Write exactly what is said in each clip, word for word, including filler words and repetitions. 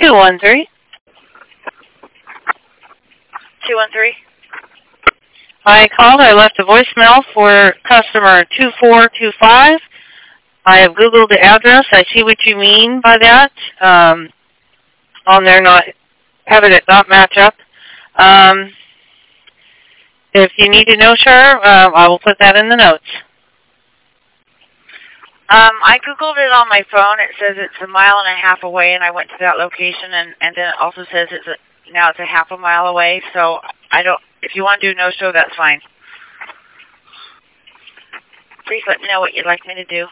two one three. two one three. I called. I left a voicemail for customer two four two five. I have Googled the address. I see what you mean by that. Um, on there, not having it not match up. Um, if you need to know, sure, uh, I will put that in the notes. Um, I Googled it on my phone. It says it's a mile and a half away, and I went to that location, and, and then it also says it's a, now it's a half a mile away. So I don't. If you want to do no show, that's fine. Please let me know what you'd like me to do.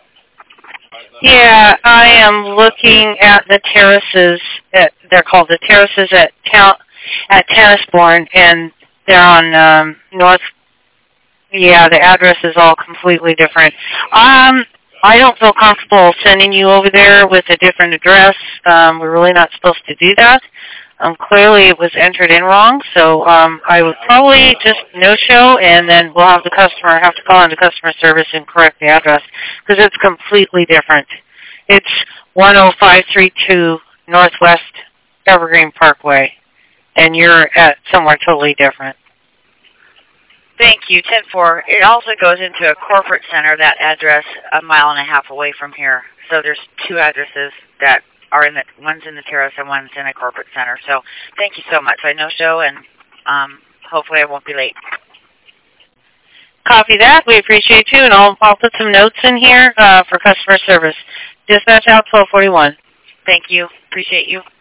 Yeah, I am looking at the terraces. At, they're called the terraces at town at Tennisbourne, and they're on um, north. Yeah, the address is all completely different. Um. I don't feel comfortable sending you over there with a different address. Um, we're really not supposed to do that. Um, clearly it was entered in wrong, so um, I would probably just no-show, and then we'll have the customer have to call into customer service and correct the address, because it's completely different. It's one oh five three two Northwest Evergreen Parkway, and you're at somewhere totally different. Thank you, ten four. It also goes into a corporate center, that address, a mile and a half away from here. So there's two addresses that are in the, one's in the terrace and one's in a corporate center. So thank you so much. I know show, and um, hopefully I won't be late. Copy that. We appreciate you, and I'll, I'll put some notes in here uh, for customer service. Dispatch out twelve forty-one. Thank you. Appreciate you.